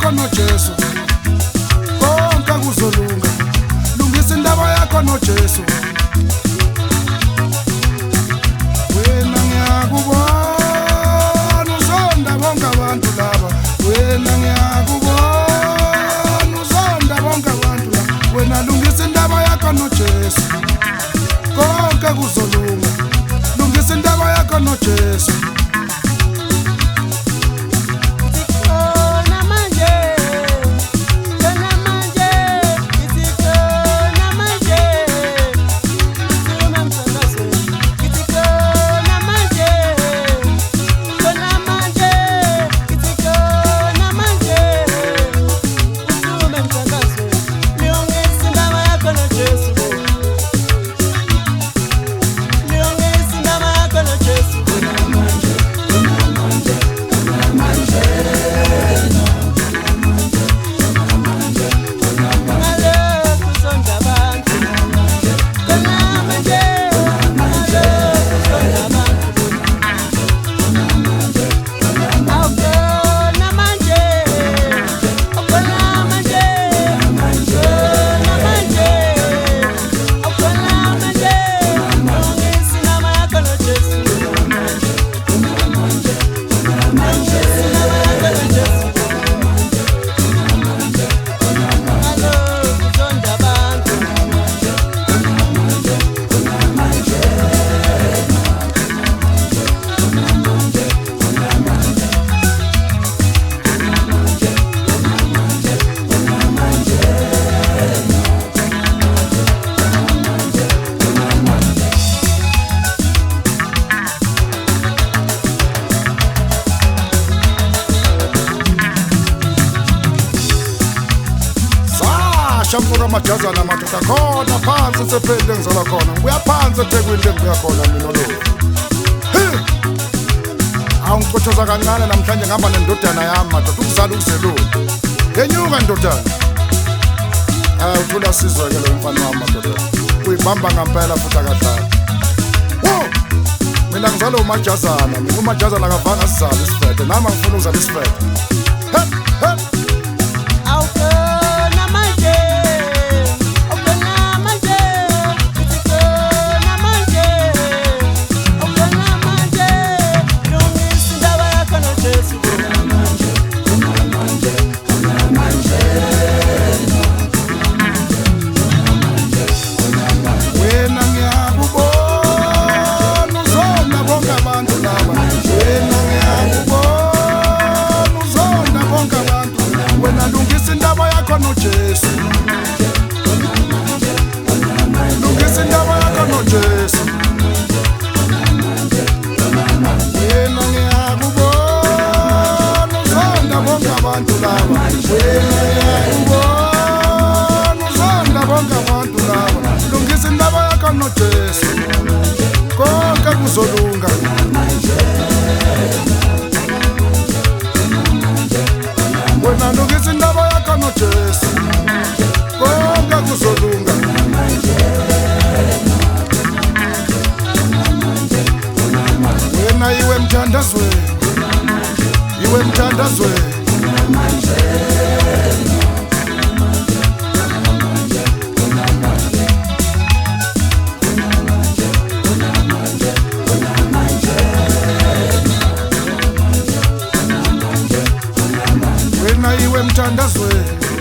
yakho noJesu konke kuzolunga. Lungisa indaba yakho noJesu. Wena ngiyakubona uzonda bonke abantu laba. Wena ngiyakubona uzonda bonke abantu laba. Wena lungisa indaba yakho noJesu konke kuzolunga. Lungisa indaba yakho noJesu. Shampura majazana madoda khona phansi sephele ngizala khona. Ngibuya phansi eThekwini ngibuya khona mina lo. Awungicothoza kancane namhlanje ngihamba nendodana yami madoda ukuzala ukuzelula. Yenyuka ndodana. Uthola sizwe ke lo mfana wami madoda. Uyibamba ngempela futhi akadlali. Wo! Mina ngizala umajazana, mina umajazana akavanga sizala isifede. Nami ngifuna ukuzala isifede. Lungisa indaba yakho noJesu konke kuzolunga. Wena lungisa indaba yakho noJesu konke kuzolunga. Wena iwe mthandazwe, iwe mthandazwe. Wena iwe mthandazwe.